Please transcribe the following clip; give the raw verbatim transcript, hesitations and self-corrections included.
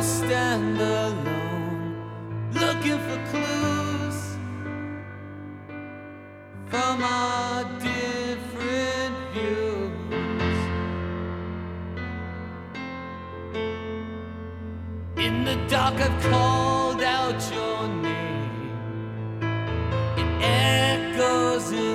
lost and alone, looking for clues from our different views. In the dark I've called out your name, it echoes in